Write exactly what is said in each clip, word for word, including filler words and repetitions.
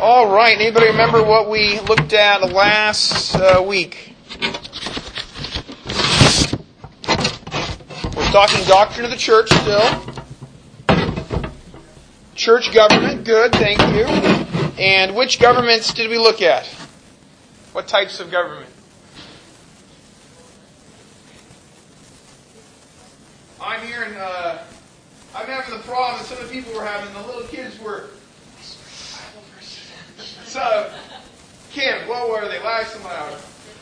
All right. Anybody remember what we looked at last uh, week? We're talking doctrine of the church still. Church government. Good. Thank you. And which governments did we look at? What types of government? I'm hearing, uh, I'm having the problem that some of the people were having. The little kids were. So, Kim, what were they? Last and loud.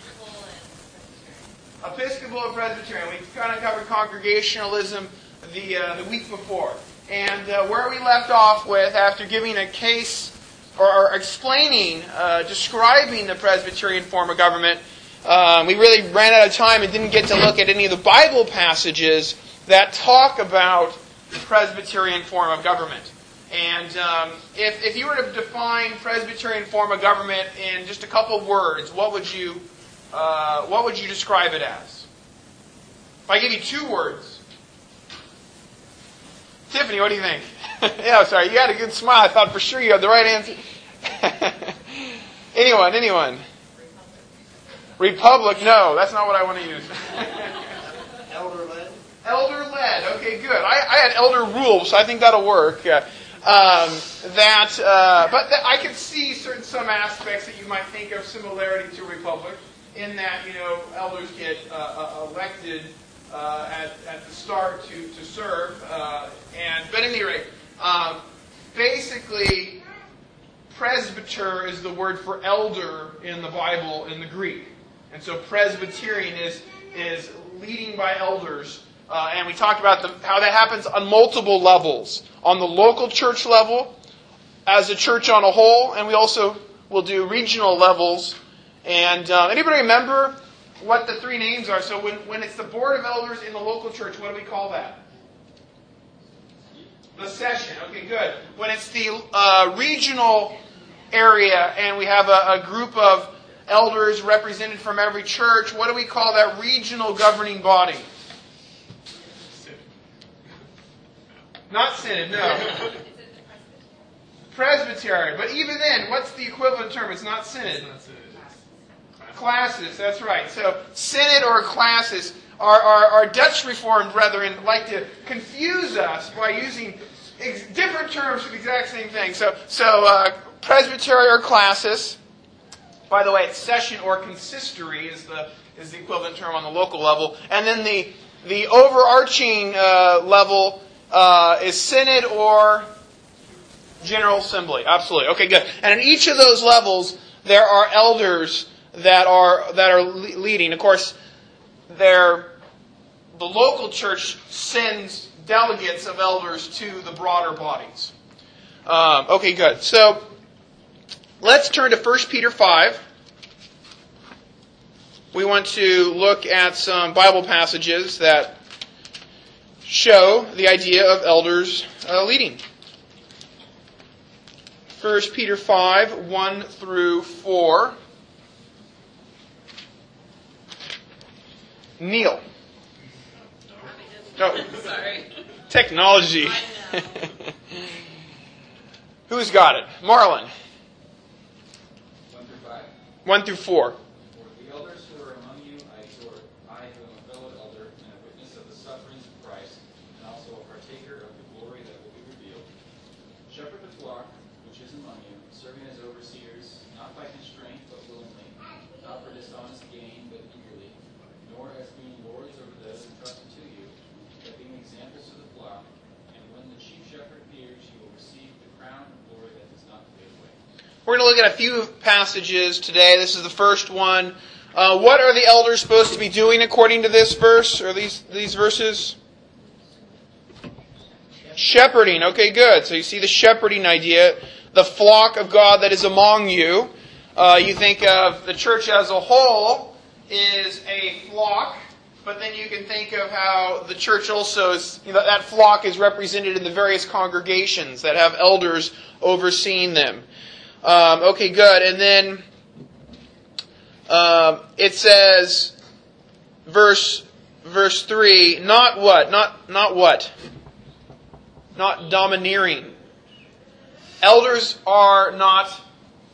Episcopal and Presbyterian. We kind of covered Congregationalism the uh, the week before. And uh, where we left off with, after giving a case, or, or explaining, uh, describing the Presbyterian form of government, um, we really ran out of time and didn't get to look at any of the Bible passages that talk about the Presbyterian form of government. And um, if, if you were to define Presbyterian form of government in just a couple of words, what would you uh, what would you describe it as? If I give you two words, Tiffany, what do you think? Yeah, sorry, you had a good smile. I thought for sure you had the right answer. anyone, anyone? Republic? No, that's not what I want to use. Elder-led? Elder-led. Okay, good. I, I had elder rule, so I think that'll work. Uh, Um, that, uh, but that I could see certain some aspects that you might think of similarity to republic, in that you know elders get uh, elected uh, at at the start to to serve, uh, and but at any rate, um, basically, presbyter is the word for elder in the Bible in the Greek, and so Presbyterian is is leading by elders. Uh, and we talked about the, how that happens on multiple levels. On the local church level, as a church on a whole, and we also will do regional levels. And uh, anybody remember what the three names are? So when, when it's the Board of Elders in the local church, what do we call that? The session. Okay, good. When it's the uh, regional area and we have a, a group of elders represented from every church, what do we call that regional governing body? Not synod, no. Presbytery. But even then, what's the equivalent term? It's not synod. Classis, that's right. So, synod or classis, our, our, our Dutch Reformed brethren like to confuse us by using ex- different terms for the exact same thing. So, so uh, presbytery or classis. By the way, it's session or consistory is the is the equivalent term on the local level. And then the, the overarching uh, level Uh, is synod or general assembly. Absolutely. Okay, good. And in each of those levels, there are elders that are that are le- leading. Of course, they're, the local church sends delegates of elders to the broader bodies. Um, okay, good. So let's turn to First Peter five. We want to look at some Bible passages that show the idea of elders uh, leading. First Peter five, one through four. Neil. No. Sorry. Technology. Who's got it? Marlon. One through five. One through four. We're going to look at a few passages today. This is the first one. Uh, what are the elders supposed to be doing according to this verse, or these, these verses? Shepherding. Okay, good. So you see the shepherding idea. The flock of God that is among you. Uh, you think of the church as a whole is a flock, but then you can think of how the church also is, you know, that flock is represented in the various congregations that have elders overseeing them. Um, okay, good. And then um, it says, verse verse three, not what? Not not what? Not domineering. Elders are not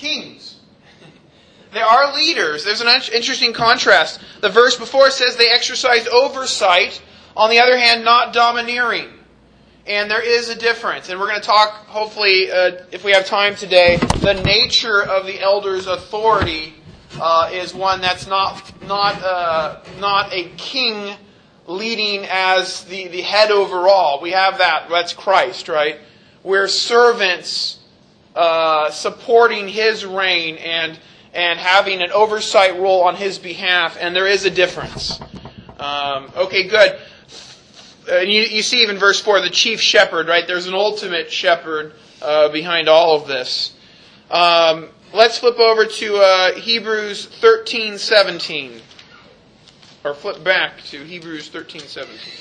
kings. They are leaders. There's an interesting contrast. The verse before says they exercised oversight. On the other hand, not domineering. And there is a difference. And we're going to talk, hopefully, uh, if we have time today, the nature of the elders' authority uh, is one that's not not uh, not a king leading as the, the head overall. We have that. That's Christ, right? We're servants uh, supporting His reign and and having an oversight role on His behalf. And there is a difference. Um, okay, good. And you, you see even verse four, the chief shepherd, right? There's an ultimate shepherd uh, behind all of this. Um, let's flip over to uh, Hebrews thirteen seventeen. Or flip back to Hebrews thirteen seventeen.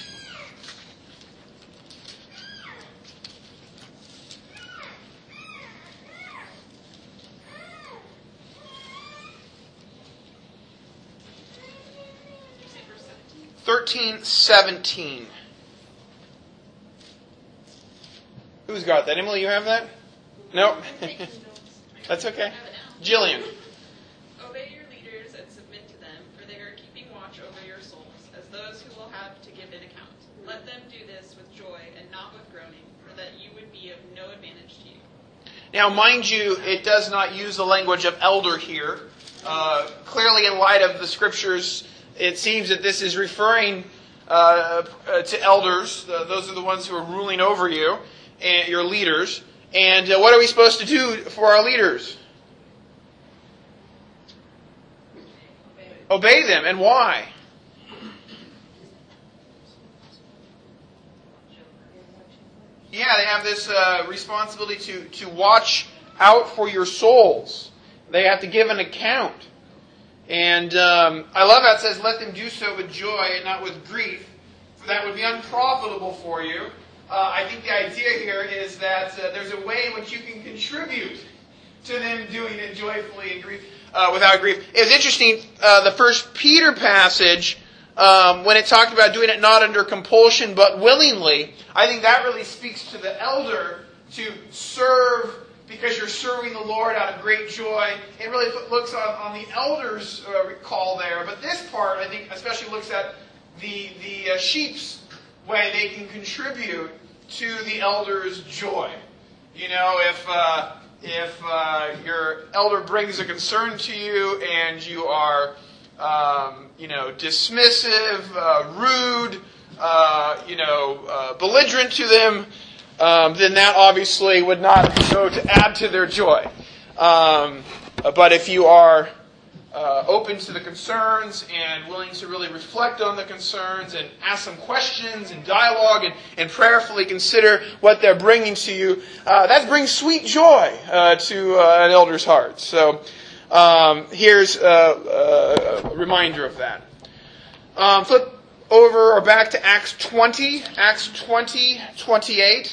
thirteen seventeen. Who's got that? Emily, you have that? Nope. That's okay. Jillian. Obey your leaders and submit to them, for they are keeping watch over your souls, as those who will have to give an account. Let them do this with joy and not with groaning, for that you would be of no advantage to you. Now, mind you, it does not use the language of elder here. Uh, clearly, in light of the Scriptures, it seems that this is referring uh, uh, to elders. Uh, those are the ones who are ruling over you, and your leaders. And uh, what are we supposed to do for our leaders? Obey them. And why? Yeah, they have this uh, responsibility to, to watch out for your souls. They have to give an account. And um, I love how it says, let them do so with joy and not with grief, for that would be unprofitable for you. Uh, I think the idea here is that uh, there's a way in which you can contribute to them doing it joyfully and grief, uh, without grief. It was interesting, uh, the First Peter passage, um, when it talked about doing it not under compulsion but willingly, I think that really speaks to the elder to serve because you're serving the Lord out of great joy. It really looks on, on the elder's uh, call there. But this part, I think, especially looks at the, the uh, sheep's way they can contribute to the elder's joy. You know, if uh, if uh, your elder brings a concern to you and you are, um, you know, dismissive, uh, rude, uh, you know, uh, belligerent to them, Um, then that obviously would not go to add to their joy. Um, but if you are uh, open to the concerns and willing to really reflect on the concerns and ask some questions and dialogue and, and prayerfully consider what they're bringing to you, uh, that brings sweet joy uh, to uh, an elder's heart. So um, here's a, a reminder of that. Um, flip over or back to Acts twenty, Acts twenty, twenty-eight.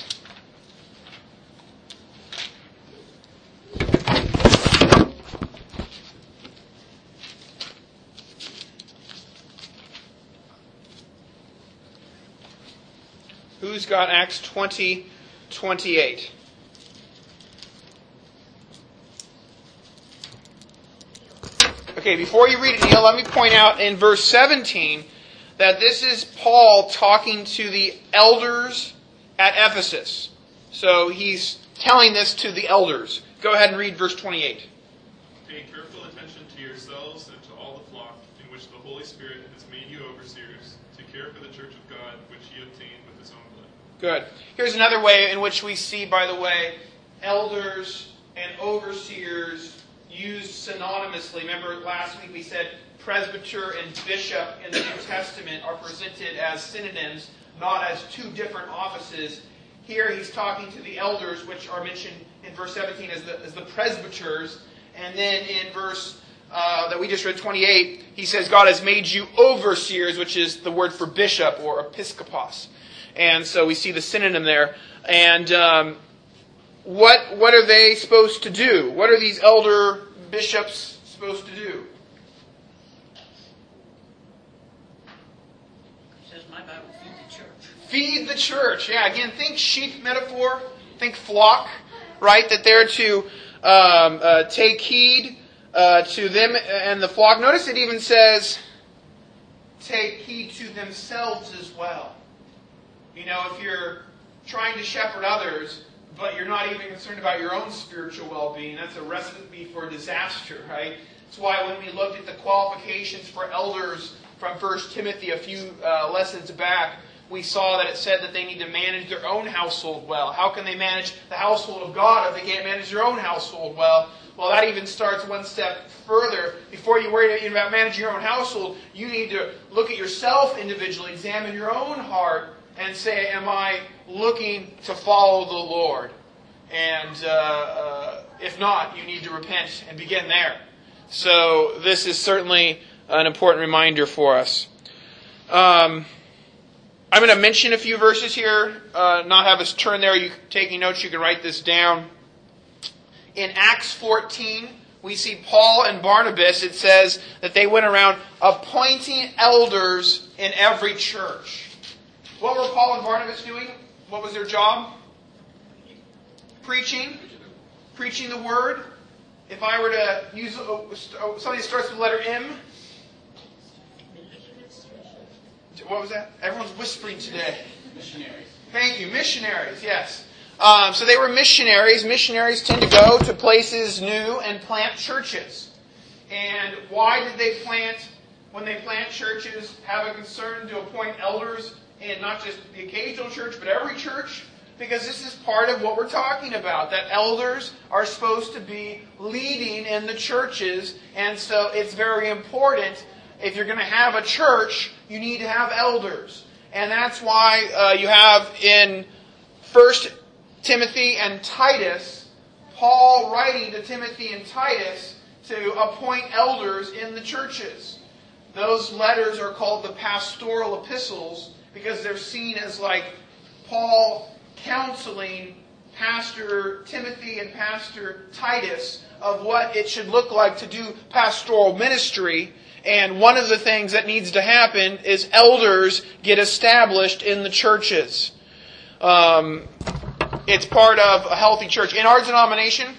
Who's got Acts twenty, twenty-eight? Okay, before you read it, Neil, let me point out in verse seventeen that this is Paul talking to the elders at Ephesus. So he's telling this to the elders. Go ahead and read verse twenty-eight. Pay careful attention to yourselves and to all the flock in which the Holy Spirit has made you overseers, to care for the church of God, which he obtained with his own blood. Good. Here's another way in which we see, by the way, elders and overseers used synonymously. Remember last week we said presbyter and bishop in the New Testament are presented as synonyms, not as two different offices. Here he's talking to the elders, which are mentioned in verse seventeen as the, as the presbyters. And then in verse uh, that we just read, twenty-eight, he says God has made you overseers, which is the word for bishop or episkopos. And so we see the synonym there. And um, what what are they supposed to do? What are these elder bishops supposed to do? It says my Bible, feed the church. Feed the church. Yeah, again, think sheep metaphor. Think flock, right? That they're to um, uh, take heed uh, to them and the flock. Notice it even says, take heed to themselves as well. You know, if you're trying to shepherd others, but you're not even concerned about your own spiritual well-being, that's a recipe for disaster, right? That's why when we looked at the qualifications for elders from First Timothy a few uh, lessons back, we saw that it said that they need to manage their own household well. How can they manage the household of God if they can't manage their own household well? Well, that even starts one step further. Before you worry about managing your own household, you need to look at yourself individually, examine your own heart, and say, am I looking to follow the Lord? And uh, uh, if not, you need to repent and begin there. So this is certainly an important reminder for us. Um, I'm going to mention a few verses here, uh, not have us turn there. You taking notes, you can write this down. In Acts fourteen, we see Paul and Barnabas, it says that they went around appointing elders in every church. What were Paul and Barnabas doing? What was their job? Preaching. Preaching the word. If I were to use something that starts with the letter M. What was that? Everyone's whispering today. Missionaries. Thank you. Missionaries, yes. Um, so they were missionaries. Missionaries tend to go to places new and plant churches. And why did they plant, when they plant churches, have a concern to appoint elders in not just the occasional church, but every church? Because this is part of what we're talking about, that elders are supposed to be leading in the churches. And so it's very important, if you're going to have a church, you need to have elders. And that's why uh, you have in First Timothy and Titus, Paul writing to Timothy and Titus to appoint elders in the churches. Those letters are called the pastoral epistles because they're seen as like Paul counseling Pastor Timothy and Pastor Titus of what it should look like to do pastoral ministry. And one of the things that needs to happen is elders get established in the churches. Um, it's part of a healthy church. In our denomination,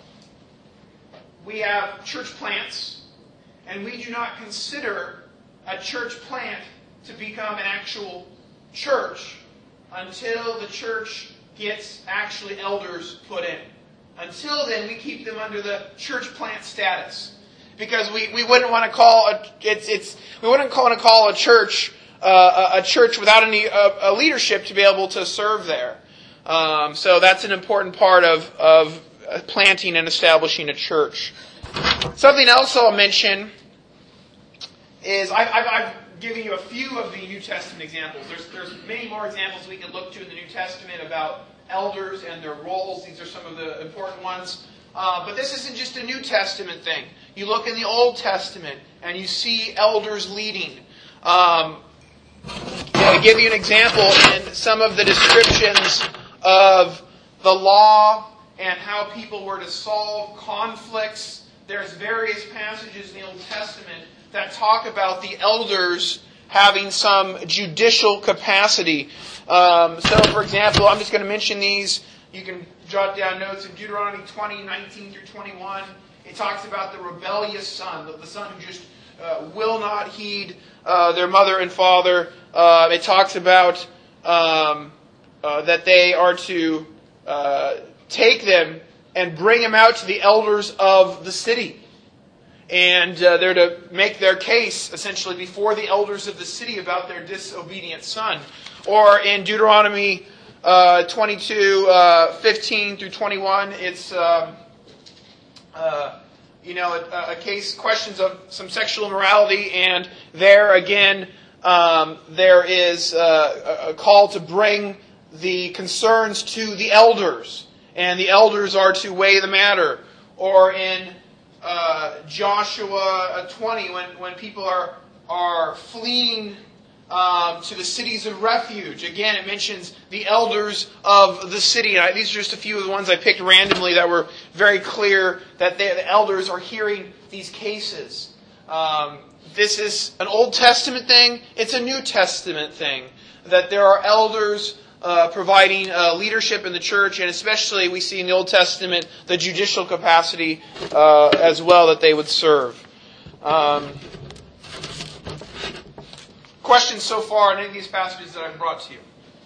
we have church plants, and we do not consider a church plant to become an actual church until the church gets actually elders put in. Until then, we keep them under the church plant status. Because we, we wouldn't want to call a it's it's we wouldn't want to call a church uh, a, a church without any a, a leadership to be able to serve there. Um, so that's an important part of of planting and establishing a church. Something else I'll mention is I've, I've, I've given you a few of the New Testament examples. There's there's many more examples we could look to in the New Testament about elders and their roles. These are some of the important ones. Uh, but this isn't just a New Testament thing. You look in the Old Testament and you see elders leading. Um, I'll give you an example in some of the descriptions of the law and how people were to solve conflicts. There's various passages in the Old Testament that talk about the elders having some judicial capacity. Um, so, for example, I'm just going to mention these. You can jot down notes. In Deuteronomy twenty, nineteen through twenty-one, it talks about the rebellious son, the, the son who just uh, will not heed uh, their mother and father. Uh, it talks about um, uh, that they are to uh, take them and bring them out to the elders of the city. And uh, they're to make their case, essentially, before the elders of the city about their disobedient son. Or in Deuteronomy Uh, twenty-two, uh, fifteen through twenty-one, it's, um, uh, you know, a, a case, questions of some sexual immorality, and there again, um, there is uh, a call to bring the concerns to the elders, and the elders are to weigh the matter. Or in uh, Joshua twenty, when, when people are, are fleeing Um, to the cities of refuge. Again, it mentions the elders of the city. And I, these are just a few of the ones I picked randomly that were very clear that they, the elders are hearing these cases. Um, this is an Old Testament thing. It's a New Testament thing. That there are elders uh, providing uh, leadership in the church, and especially we see in the Old Testament the judicial capacity uh, as well that they would serve. Um, questions so far on any of these passages that I've brought to you?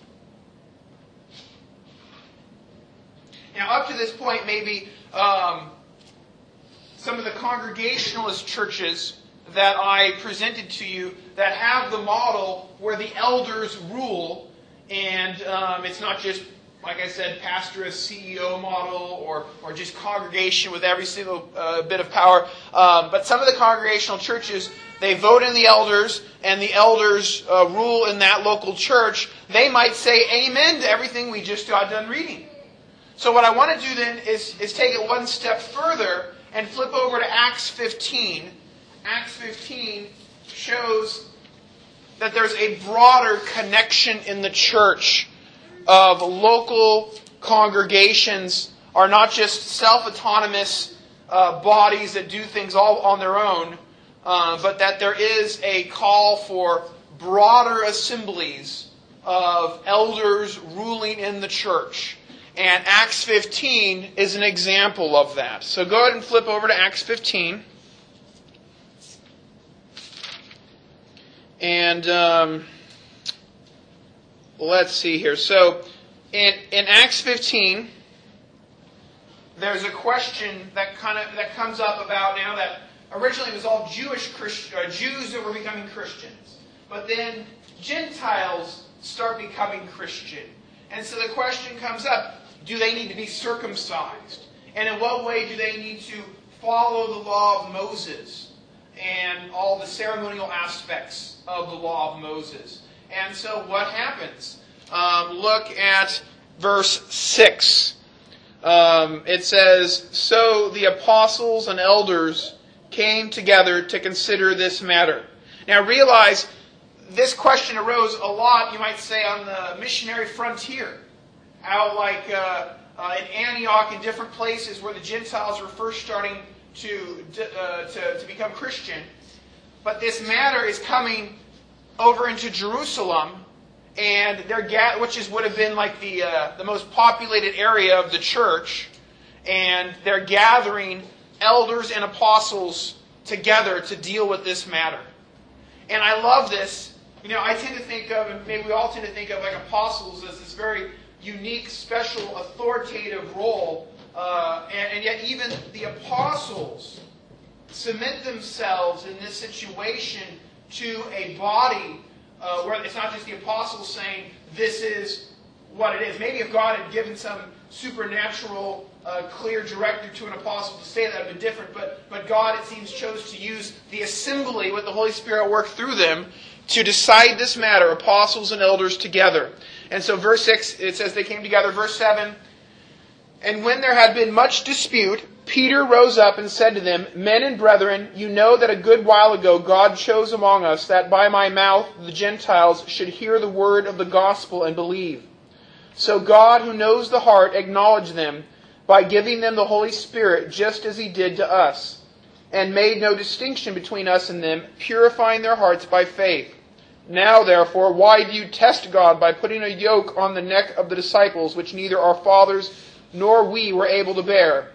Now, up to this point, maybe um, some of the Congregationalist churches that I presented to you that have the model where the elders rule, and um, it's not just, like I said, pastor as C E O model or, or just congregation with every single uh, bit of power. Um, but some of the Congregational churches, they vote in the elders, and the elders uh, rule in that local church. They might say amen to everything we just got done reading. So what I want to do then is, is take it one step further and flip over to Acts fifteen. Acts fifteen shows that there's a broader connection in the church of local congregations are not just self-autonomous uh, bodies that do things all on their own, uh, but that there is a call for broader assemblies of elders ruling in the church. And Acts fifteen is an example of that. So go ahead and flip over to Acts fifteen. And um, let's see here. So in, in Acts fifteen, there's a question that kind of that comes up about now that originally it was all Jewish Christ, uh, Jews that were becoming Christians, but then Gentiles start becoming Christian. And so the question comes up, do they need to be circumcised? And in what way do they need to follow the law of Moses and all the ceremonial aspects of the law of Moses? And so what happens? Um, look at verse six. Um, it says, "So the apostles and elders came together to consider this matter." Now realize, this question arose a lot, you might say, on the missionary frontier. Out like uh, uh, in Antioch and different places where the Gentiles were first starting to, uh, to, to become Christian. But this matter is coming over into Jerusalem, and they're ga- which is would have been like the uh, the most populated area of the church, and they're gathering elders and apostles together to deal with this matter. And I love this. You know, I tend to think of, and maybe we all tend to think of like apostles as this very unique, special, authoritative role. Uh, and, and yet even the apostles submit themselves in this situation to a body uh, where it's not just the apostles saying, this is what it is. Maybe if God had given some supernatural, uh, clear directive to an apostle to say that, it would have been different. But, but God, it seems, chose to use the assembly with the Holy Spirit work through them to decide this matter, apostles and elders together. And so verse six, it says they came together. Verse seven, "And when there had been much dispute, Peter rose up and said to them, 'Men and brethren, you know that a good while ago God chose among us that by my mouth the Gentiles should hear the word of the gospel and believe. So God, who knows the heart, acknowledged them by giving them the Holy Spirit just as He did to us, and made no distinction between us and them, purifying their hearts by faith. Now, therefore, why do you test God by putting a yoke on the neck of the disciples, which neither our fathers nor we were able to bear?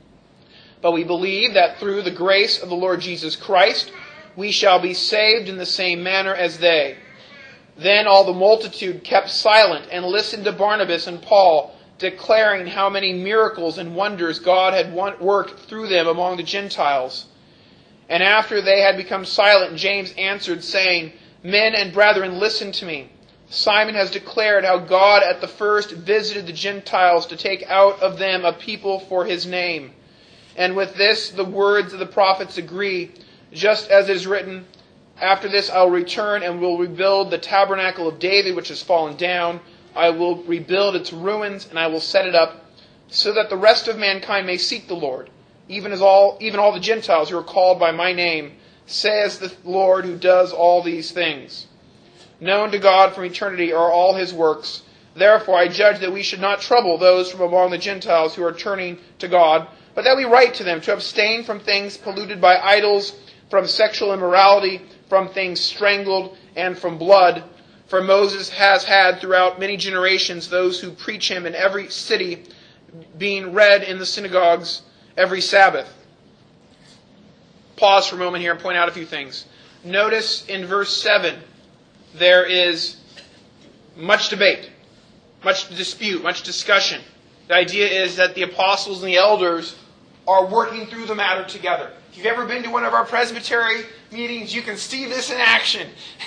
But we believe that through the grace of the Lord Jesus Christ, we shall be saved in the same manner as they.' Then all the multitude kept silent and listened to Barnabas and Paul, declaring how many miracles and wonders God had worked through them among the Gentiles. And after they had become silent, James answered, saying, 'Men and brethren, listen to me. Simon has declared how God at the first visited the Gentiles to take out of them a people for His name. And with this the words of the prophets agree, just as it is written, After this I will return and will rebuild the tabernacle of David which has fallen down. I will rebuild its ruins and I will set it up, so that the rest of mankind may seek the Lord, even as all even all the Gentiles who are called by my name, says the Lord who does all these things. Known to God from eternity are all His works. Therefore I judge that we should not trouble those from among the Gentiles who are turning to God, but that we write to them to abstain from things polluted by idols, from sexual immorality, from things strangled, and from blood. For Moses has had throughout many generations those who preach him in every city, being read in the synagogues every Sabbath. Pause for a moment here and point out a few things. Notice in verse seven, there is much debate, much dispute, much discussion. The idea is that the apostles and the elders are working through the matter together. If you've ever been to one of our presbytery meetings, you can see this in action.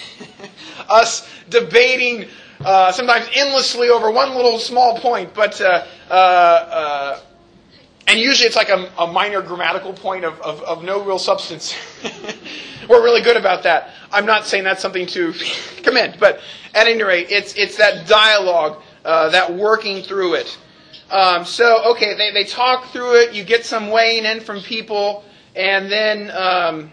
Us debating uh, sometimes endlessly over one little small point, but uh, uh, uh, and usually it's like a, a minor grammatical point of, of, of no real substance. We're really good about that. I'm not saying that's something to commend, but at any rate, it's it's that dialogue, uh, that working through it. Um, so, okay, they, they talk through it, you get some weighing in from people, and then um,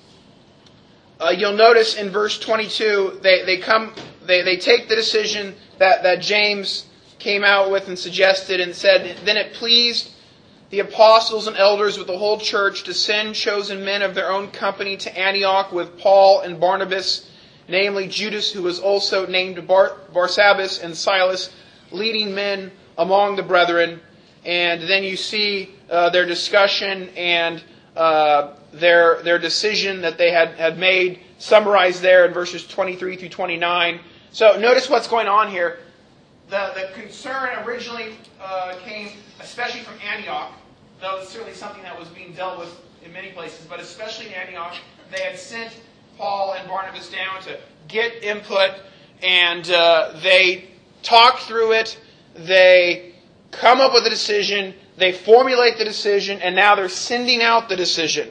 uh, you'll notice in verse twenty-two, they, they come, they, they take the decision that, that James came out with and suggested and said, then it pleased the apostles and elders with the whole church to send chosen men of their own company to Antioch with Paul and Barnabas, namely Judas, who was also named Bar- Barsabbas, and Silas, leading men among the brethren. And then you see uh, their discussion and uh, their their decision that they had, had made, summarized there in verses twenty-three through twenty-nine. So notice what's going on here. The, the concern originally uh, came especially from Antioch, though it's certainly something that was being dealt with in many places, but especially in Antioch. They had sent Paul and Barnabas down to get input, and uh, they talk through it. They come up with a decision, they formulate the decision, and now they're sending out the decision.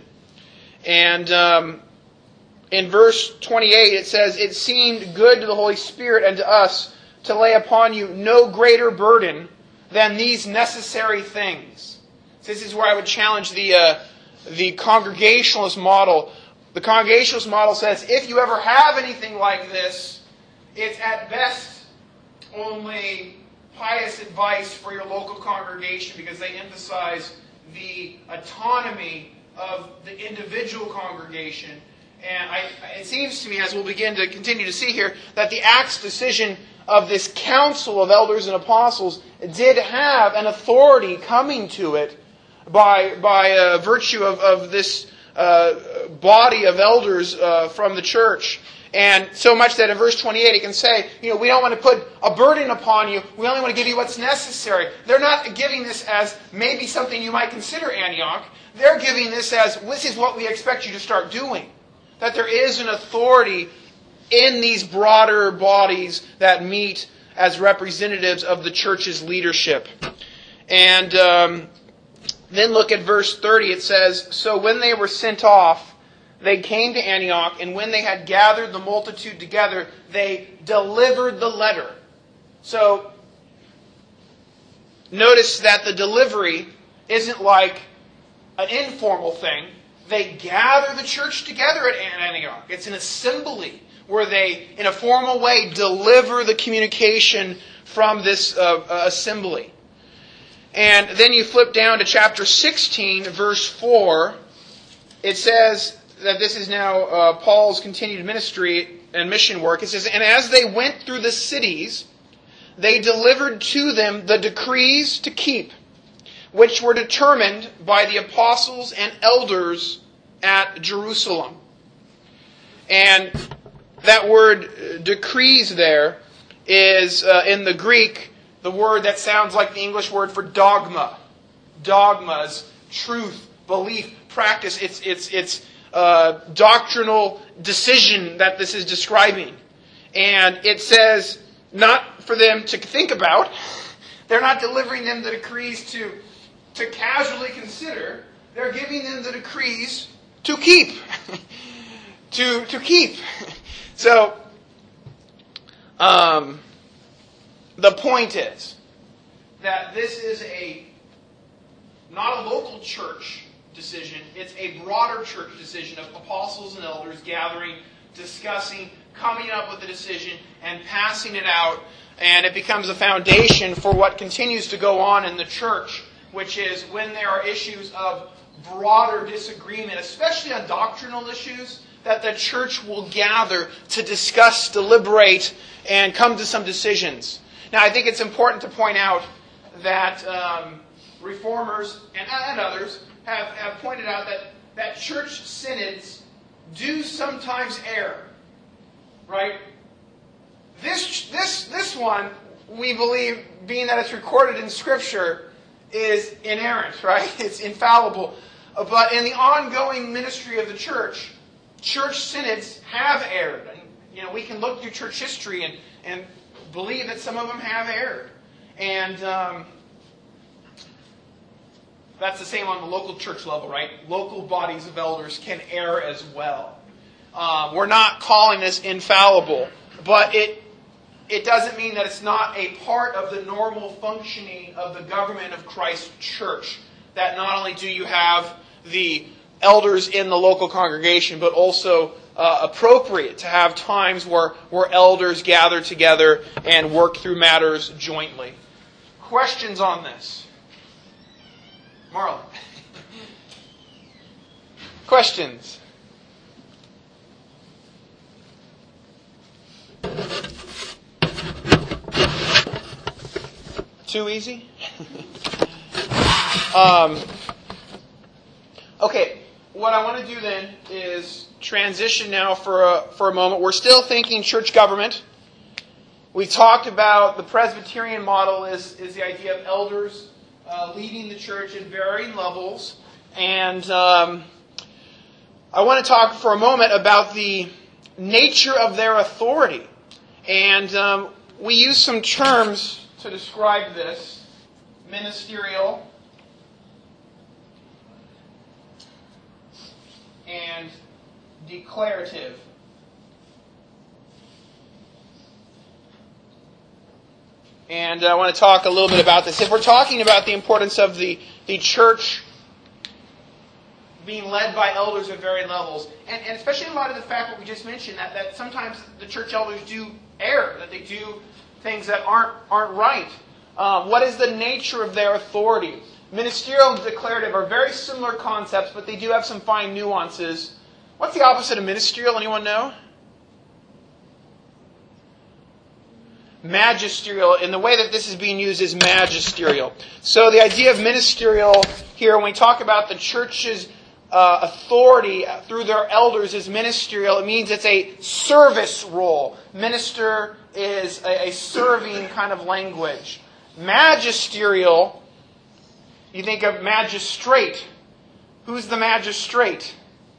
And um, in verse twenty-eight it says, it seemed good to the Holy Spirit and to us to lay upon you no greater burden than these necessary things. So this is where I would challenge the, uh, the Congregationalist model. The Congregationalist model says, if you ever have anything like this, it's at best only pious advice for your local congregation, because they emphasize the autonomy of the individual congregation. And I, it seems to me, as we'll begin to continue to see here, that the Acts decision of this council of elders and apostles did have an authority coming to it by, by uh, virtue of, of this uh, body of elders uh, from the church. And so much that in verse twenty-eight it can say, you know, we don't want to put a burden upon you. We only want to give you what's necessary. They're not giving this as maybe something you might consider, Antioch. They're giving this as, this is what we expect you to start doing. That there is an authority in these broader bodies that meet as representatives of the church's leadership. And um, then look at verse thirty. It says, so when they were sent off, they came to Antioch, and when they had gathered the multitude together, they delivered the letter. So, notice that the delivery isn't like an informal thing. They gather the church together at Antioch. It's an assembly where they, in a formal way, deliver the communication from this uh, assembly. And then you flip down to chapter sixteen, verse four. It says that this is now uh, Paul's continued ministry and mission work. It says, and as they went through the cities, they delivered to them the decrees to keep, which were determined by the apostles and elders at Jerusalem. And that word decrees there is, uh, in the Greek, the word that sounds like the English word for dogma. Dogmas, truth, belief, practice. It's, it's, it's uh, doctrinal decision that this is describing. And it says, not for them to think about. They're not delivering them the decrees to, to casually consider. They're giving them the decrees to keep. to, to keep. So, um, the point is that this is a not a local church decision. It's a broader church decision of apostles and elders gathering, discussing, coming up with a decision, and passing it out. And it becomes a foundation for what continues to go on in the church, which is when there are issues of broader disagreement, especially on doctrinal issues, that the church will gather to discuss, deliberate, and come to some decisions. Now, I think it's important to point out that um, reformers and, and others have, have pointed out that, that church synods do sometimes err. Right? This, this, this one, we believe, being that it's recorded in Scripture, is inerrant, right? It's infallible. But in the ongoing ministry of the church, church synods have erred. And, you know, we can look through church history and, and believe that some of them have erred. And um, that's the same on the local church level, right? Local bodies of elders can err as well. Uh, we're not calling this infallible, but it it doesn't mean that it's not a part of the normal functioning of the government of Christ's church. That not only do you have the elders in the local congregation, but also uh, appropriate to have times where, where elders gather together and work through matters jointly. Questions on this? Marlon? Questions? Too easy? um, okay, what I want to do then is transition now for a, for a moment. We're still thinking church government. We talked about the Presbyterian model is, is the idea of elders uh, leading the church in varying levels. And um, I want to talk for a moment about the nature of their authority. And um, we use some terms to describe this. Ministerial and declarative. And I want to talk a little bit about this. If we're talking about the importance of the, the church being led by elders at varying levels, and, and especially in light of the fact that we just mentioned, that, that sometimes the church elders do err, that they do things that aren't aren't right. Um, what is the nature of their authority? Ministerial and declarative are very similar concepts, but they do have some fine nuances. What's the opposite of ministerial? Anyone know? Magisterial. In the way that this is being used is magisterial. So the idea of ministerial here, when we talk about the church's uh, authority through their elders is ministerial, it means it's a service role. Minister is a, a serving kind of language. Magisterial, you think of magistrate. Who's the magistrate?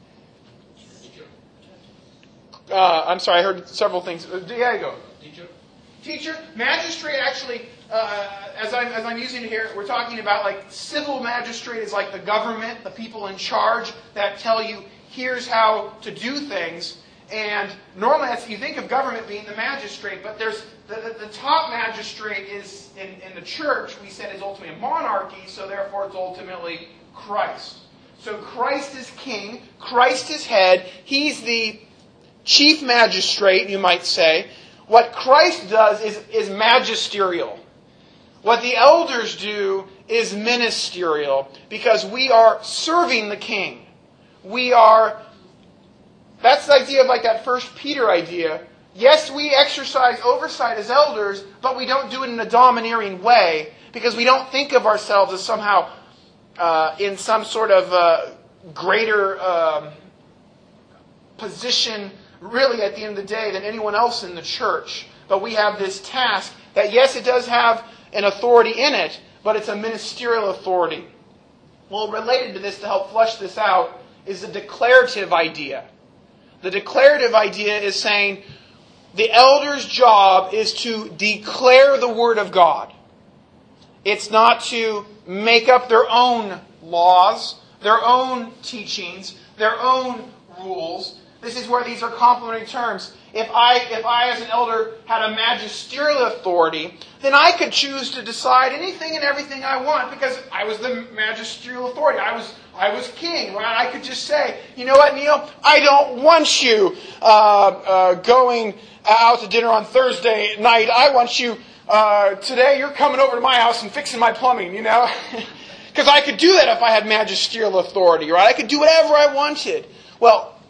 Uh, I'm sorry, I heard several things. There you go. Teacher. Teacher. Magistrate actually, uh, as I'm as I'm using it here, we're talking about like civil magistrate is like the government, the people in charge that tell you here's how to do things. And normally that's, you think of government being the magistrate, but there's the, the, the top magistrate is in, in the church, we said is ultimately a monarchy, so therefore it's ultimately Christ. So Christ is king, Christ is head, he's the chief magistrate, you might say. What Christ does is, is magisterial. What the elders do is ministerial, because we are serving the king. We are... That's the idea of like that First Peter idea. Yes, we exercise oversight as elders, but we don't do it in a domineering way, because we don't think of ourselves as somehow uh, in some sort of uh, greater um, position, really at the end of the day, than anyone else in the church. But we have this task that, yes, it does have an authority in it, but it's a ministerial authority. Well, related to this, to help flesh this out, is the declarative idea. The declarative idea is saying the elder's job is to declare the Word of God. It's not to make up their own laws, their own teachings, their own rules. This is where these are complementary terms. If I, if I as an elder had a magisterial authority, then I could choose to decide anything and everything I want because I was the magisterial authority. I was, I was king, right? I could just say, you know what, Neil? I don't want you uh, uh, going out to dinner on Thursday night. I want you uh, today. You're coming over to my house and fixing my plumbing, you know? Because I could do that if I had magisterial authority, right? I could do whatever I wanted. Well,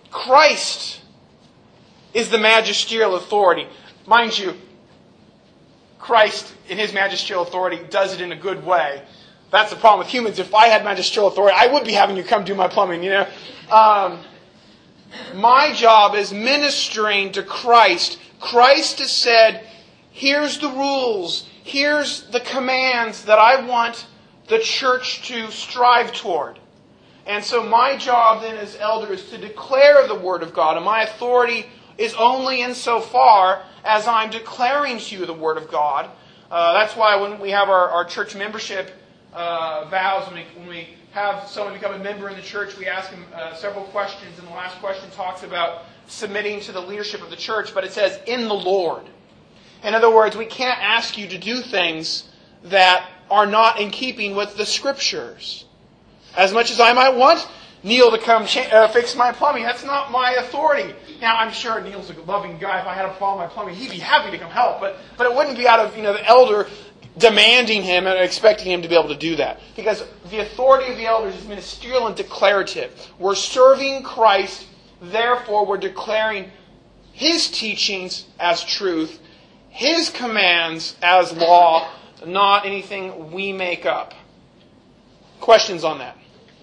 Christ is the magisterial authority. Mind you, Christ, in his magisterial authority, does it in a good way. That's the problem with humans. If I had magisterial authority, I would be having you come do my plumbing, you know. Um, my job is ministering to Christ. Christ has said, here's the rules, here's the commands that I want the church to strive toward. And so my job then as elder is to declare the Word of God. And my authority is only insofar as I'm declaring to you the Word of God. Uh, that's why when we have our, our church membership uh, vows, when we, when we have someone become a member in the church, we ask them uh, several questions. And the last question talks about submitting to the leadership of the church. But it says, in the Lord. In other words, we can't ask you to do things that are not in keeping with the Scriptures. As much as I might want Neil to come cha- uh, fix my plumbing, that's not my authority. Now, I'm sure Neil's a loving guy. If I had a problem with my plumbing, he'd be happy to come help. But but it wouldn't be out of, you know, the elder demanding him and expecting him to be able to do that. Because the authority of the elders is ministerial and declarative. We're serving Christ, therefore we're declaring His teachings as truth, His commands as law, not anything we make up. Questions on that?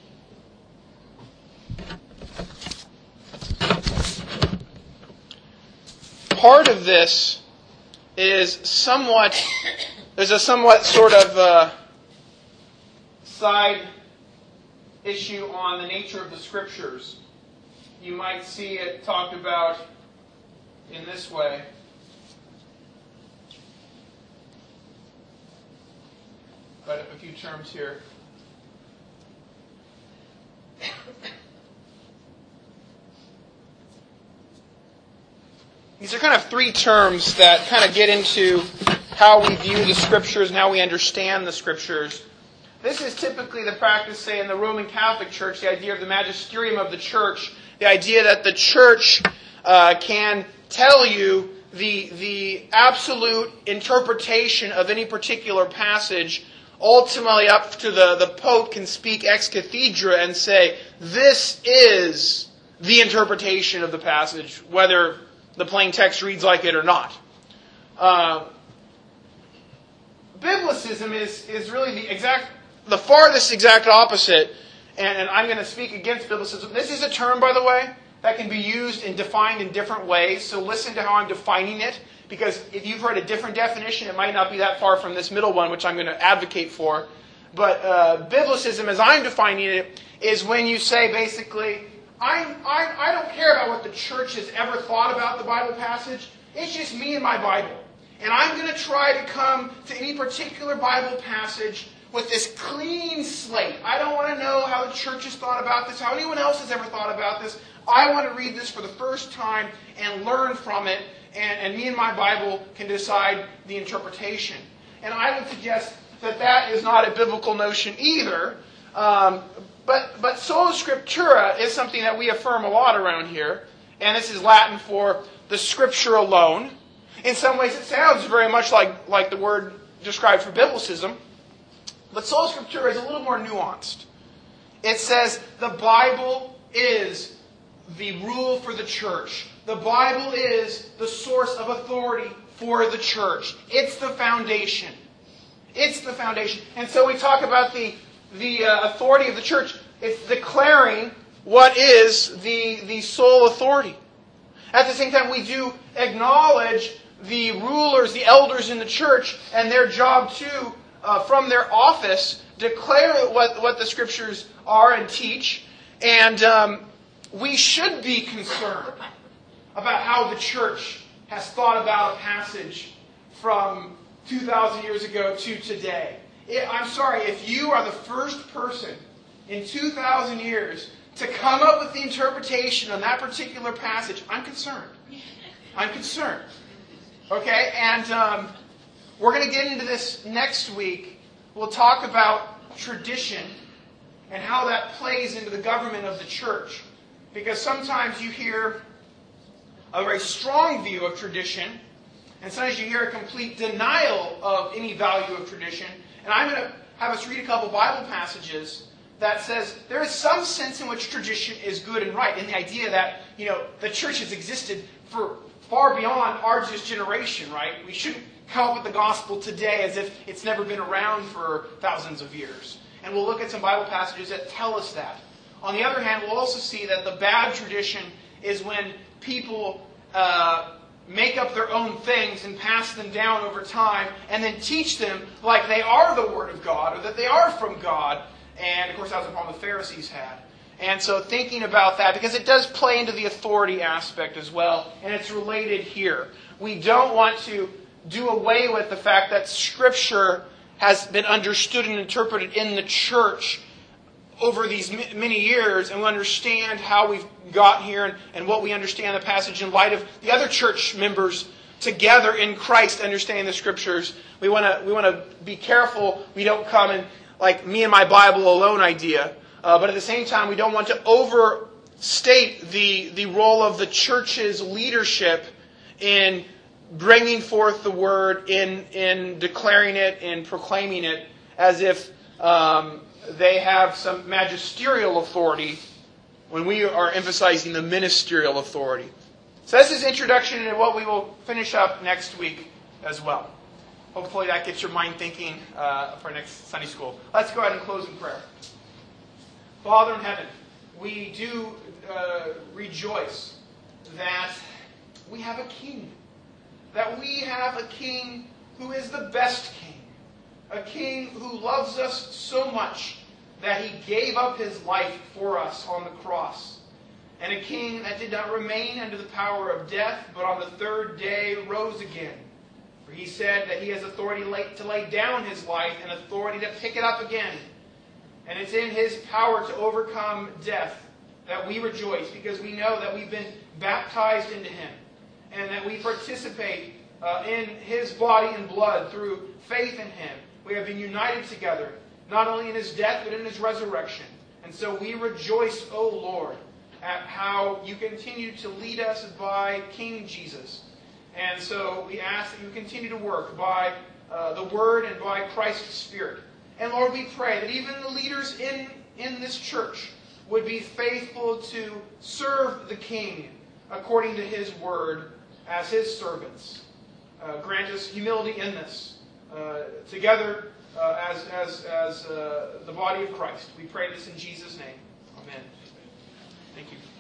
Part of this is somewhat, there's a somewhat sort of uh, side issue on the nature of the Scriptures. You might see it talked about in this way. But a few terms here. These are kind of three terms that kind of get into how we view the Scriptures and how we understand the Scriptures. This is typically the practice, say, in the Roman Catholic Church, the idea of the magisterium of the Church, the idea that the Church uh, can tell you the, the absolute interpretation of any particular passage. Ultimately, up to the, the Pope can speak ex cathedra and say, this is the interpretation of the passage, whether the plain text reads like it or not. Uh, Biblicism is, is really the exact, the farthest exact opposite, and, and I'm going to speak against Biblicism. This is a term, by the way, that can be used and defined in different ways, so listen to how I'm defining it, because if you've heard a different definition, it might not be that far from this middle one, which I'm going to advocate for. But uh, Biblicism, as I'm defining it, is when you say, basically, I'm, I, I don't care about what the church has ever thought about the Bible passage. It's just me and my Bible. And I'm going to try to come to any particular Bible passage with this clean slate. I don't want to know how the church has thought about this, how anyone else has ever thought about this. I want to read this for the first time and learn from it, and, and me and my Bible can decide the interpretation. And I would suggest that that is not a biblical notion either. Um, but, but sola scriptura is something that we affirm a lot around here. And this is Latin for the Scripture alone. In some ways it sounds very much like, like the word described for Biblicism. But sola scriptura is a little more nuanced. It says the Bible is the rule for the church. The Bible is the source of authority for the church. It's the foundation. It's the foundation. And so we talk about the, the uh, authority of the church. It's declaring what is the, the sole authority. At the same time, we do acknowledge the rulers, the elders in the church, and their job too, uh, from their office, declare what, what the Scriptures are and teach. And um, we should be concerned about how the church has thought about a passage from two thousand years ago to today. It, I'm sorry, if you are the first person in two thousand years to come up with the interpretation on that particular passage, I'm concerned. I'm concerned. Okay, and um, we're going to get into this next week. We'll talk about tradition and how that plays into the government of the church. Because sometimes you hear a very strong view of tradition, and sometimes you hear a complete denial of any value of tradition. And I'm going to have us read a couple Bible passages that says there is some sense in which tradition is good and right, in the idea that, you know, the church has existed for far beyond our just generation, right? We shouldn't come up with the gospel today as if it's never been around for thousands of years. And we'll look at some Bible passages that tell us that. On the other hand, we'll also see that the bad tradition is when people uh, make up their own things and pass them down over time and then teach them like they are the Word of God or that they are from God. And, of course, that was the problem the Pharisees had. And so thinking about that, because it does play into the authority aspect as well, and it's related here. We don't want to do away with the fact that Scripture has been understood and interpreted in the church over these many years, and we understand how we've got here and, and what we understand the passage in light of the other church members together in Christ understanding the Scriptures. We want to we want to be careful we don't come in like me and my Bible alone idea. Uh, but at the same time, we don't want to overstate the, the role of the church's leadership in bringing forth the Word, in, in declaring it, in proclaiming it, as if um, they have some magisterial authority when we are emphasizing the ministerial authority. So this is introduction into what we will finish up next week as well. Hopefully that gets your mind thinking uh, for next Sunday school. Let's go ahead and close in prayer. Father in heaven, we do uh, rejoice that we have a king. That we have a king who is the best king. A king who loves us so much that he gave up his life for us on the cross. And a king that did not remain under the power of death, but on the third day rose again. For he said that he has authority to lay down his life and authority to pick it up again. And it's in his power to overcome death that we rejoice, because we know that we've been baptized into him and that we participate uh, in his body and blood through faith in him. We have been united together, not only in his death, but in his resurrection. And so we rejoice, O Lord, at how you continue to lead us by King Jesus. And so we ask that you continue to work by uh, the Word and by Christ's Spirit. And Lord, we pray that even the leaders in, in this church would be faithful to serve the King according to his word as his servants. Uh, grant us humility in this, uh, together uh, as, as, as uh, the body of Christ. We pray this in Jesus' name. Amen. Thank you.